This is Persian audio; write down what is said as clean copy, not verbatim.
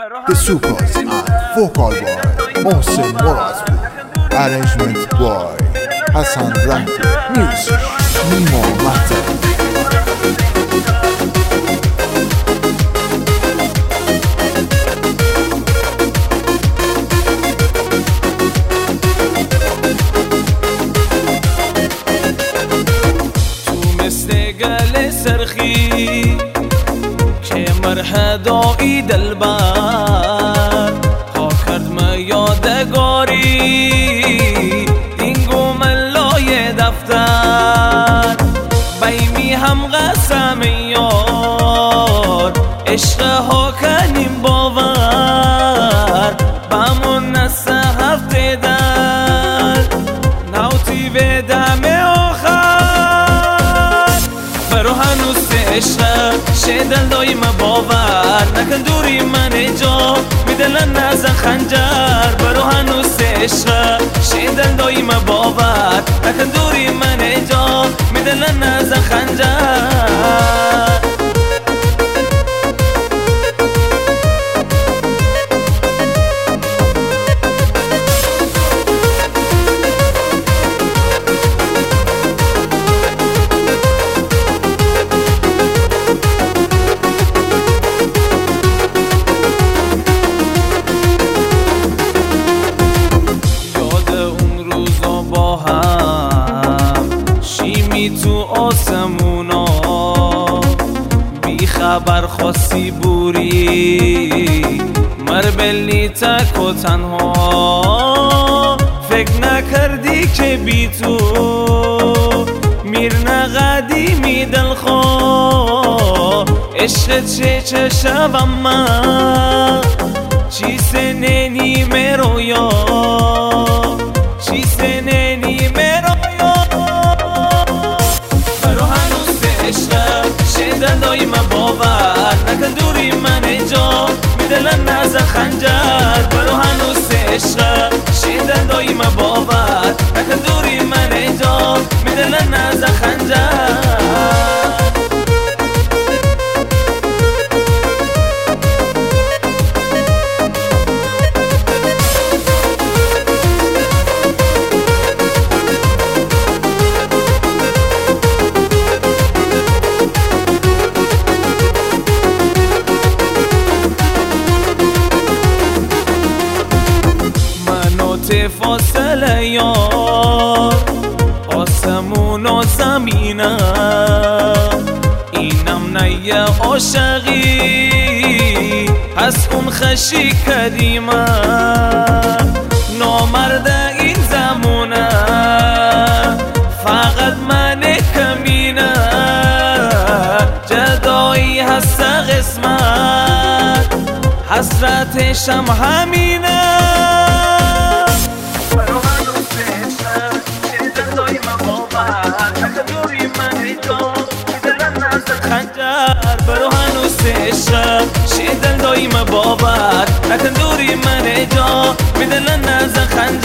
The Supers and Vocal Boy Mohsen Morazpur. Arrangement Boy Hassan Ranku. Music Nemo Mata. سرخی که مرحدایی دلبر ها کرد ما یادگاری اینگو ملای دفتر بیمی هم قسم یار عشق ها کنیم باور بامون نسه هفته در نوتی به دم شدل دایم باور نکن دوری من جا میدلن نزن خنجر برو هنوز عشق شدل دایم باور نکن دوری من جا میدلن نزن خنجر تو آسمونا بی خبر خاصی بوری مربلی تک و تنها فکر نکردی که بی تو میر نقدیمی دلخواه عشق چه شبم من چی سنه نیمه رویا چی سنه نیمه رویا شدن دایم باور نکن دوری من جا میدلن نزن خنجر برو هنوز عشق شدن دایم باور نکن دوری من جا میدلن نزن خنجر فاصله یار آسمون و زمینه اینم نیه عاشقی از اون خشی کریمه نامرد این زمونه فقط من کمینه جدایی هست قسمت حسرتشم همینه برو هنوز عشق شدل دایم باور نکن دوری من جا میدلن نزن خنجر